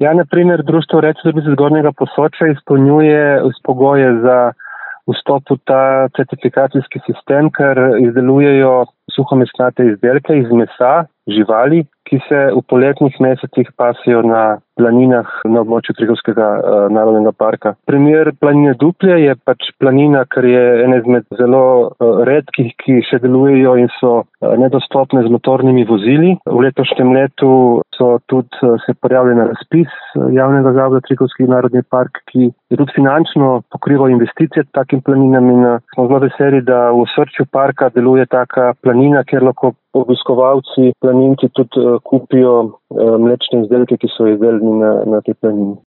Ja, na primer, društvo Recezdorbice Zgornjega Posočja izpolnjuje pogoje za vstop v ta certifikacijski sistem, ker izdelujejo suhomesnate izdelke iz mesa živali, ki se v poletnih mesecih pasijo na planinah na območju Triglavskega narodnega parka. Primer planine Duplje je pač planina, ker je ena izmed zelo redkih, ki še delujejo in so nedostopne z motornimi vozili. V letošnjem letu so tudi se pojavili na razpis javnega zavoda Triglavski narodni park, ki je tudi finančno pokrival investicije takim planinam in smo zelo veseli, da v osrčju parka deluje taka planina, kjer lahko obiskovalci, planinci tudi kupijo mlečne izdelke, ki so izdelani na tej planini.